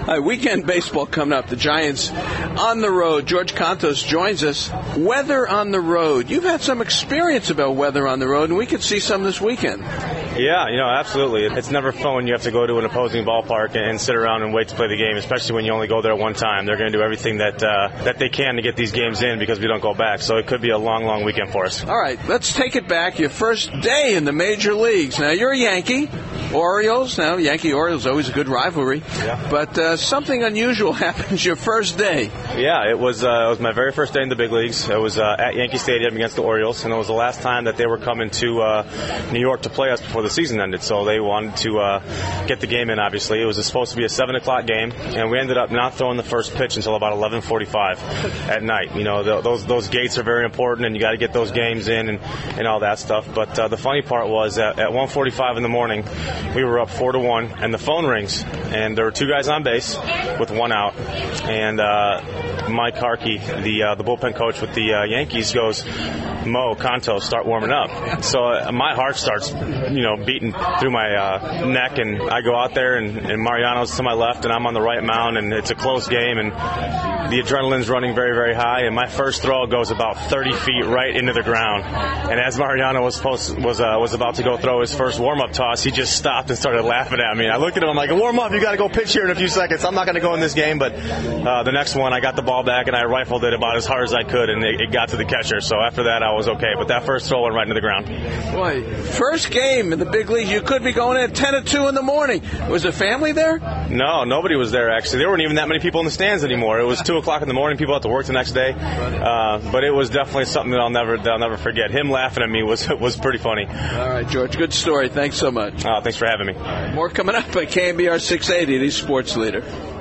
Weekend baseball coming up. The Giants on the road. George Contos joins us. Weather on the road. You've had some experience about weather on the road, and we could see some this weekend. Yeah, absolutely. It's never fun when you have to go to an opposing ballpark and sit around and wait to play the game, especially when you only go there one time. They're going to do everything that they can to get these games in because we don't go back. So it could be a long, long weekend for us. All right, let's take it back. Your first day in the major leagues. Now, you're a Yankee. Orioles. Now, Yankee-Orioles, always a good rivalry. Yeah. But something unusual happens your first day. Yeah, it was my very first day in the big leagues. It was at Yankee Stadium against the Orioles, and it was the last time that they were coming to New York to play us before the season ended. So they wanted to get the game in, obviously. It was supposed to be a 7 o'clock game, and we ended up not throwing the first pitch until about 11:45 at night. Those gates are very important, and you got to get those games in and all that stuff. But the funny part was at 1:45 in the morning, we were up 4-1, and the phone rings, and there were two guys on base with one out, and Mike Harkey, the bullpen coach with the Yankees, goes, "Mo, Contos, start warming up." So my heart starts, beating through my neck, and I go out there, and Mariano's to my left, and I'm on the right mound, and it's a close game, and the adrenaline's running very, very high, and my first throw goes about 30 feet right into the ground. And as Mariano was about to go throw his first warm-up toss, he just stopped and started laughing at me. I looked at him, I'm like, "Warm up, you got to go pitch here in a few seconds. I'm not going to go in this game." But the next one, I got the ball back, and I rifled it about as hard as I could, and it got to the catcher. So after that, I was okay. But that first throw went right into the ground. Boy, first game in the big leagues, you could be going at 10 or 2 in the morning. Was the family there? No, nobody was there, actually. There weren't even that many people in the stands anymore. It was 2 o'clock in the morning. People had to work the next day. But it was definitely something that I'll never forget. Him laughing at me was pretty funny. All right, George, good story. Thanks so much. Thanks for having me. More coming up at KNBR 680, the Sports Leader.